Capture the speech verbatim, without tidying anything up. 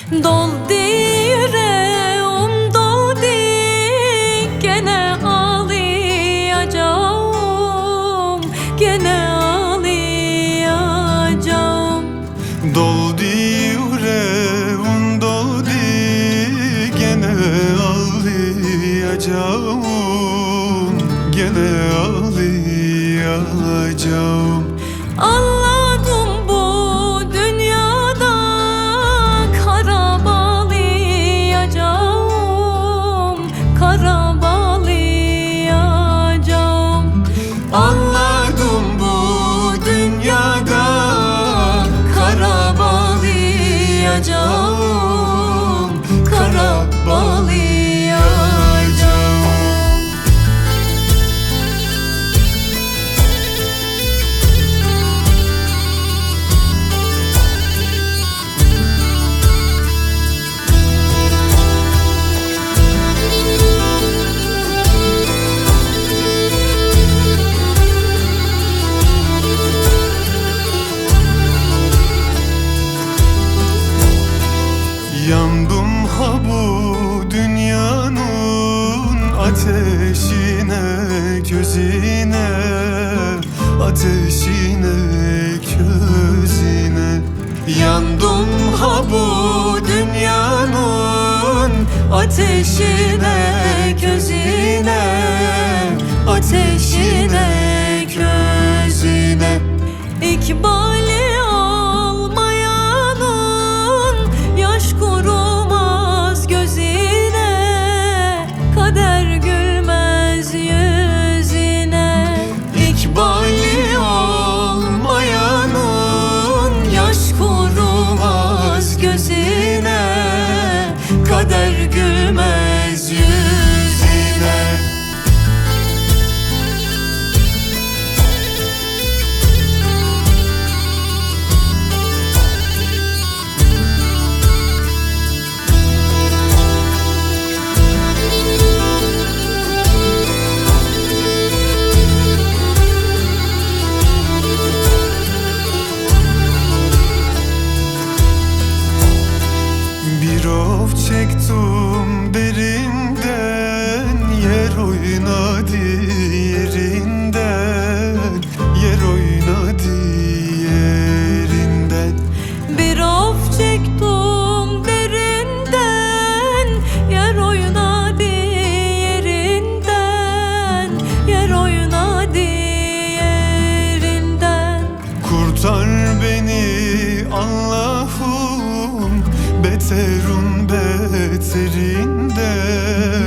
Doldu yüreğim doldu, gene ağlayacağım, gene ağlayacağım. Doldu yüreğim doldu, gene ağlayacağım, gene ağlayacağım. Anladım bu dünyada kara bağlayacağım, kara bağlayacağım. Anladım bu dünyada kara bağlayacağım, kara bağlayacağım. Yandım ha bu dünyanın ateşine, közüne, ateşine, közüne. Yandım ha bu dünyanın ateşine, közüne, ateşine, közüne. İkbali olmayanın yaş kurumaz gözüne, kader gülmez yüzüne. İkbali olmayanın yaş kurumaz gözüne, kader gülmez yüzüne. Bir of çektim derinden, yer oynadı yerinden, yer oynadı yerinden. Bir of çektim derinden, yer oynadı yerinden, yer oynadı yerinden. Kurtar beni Allah'ım beterun beterinden,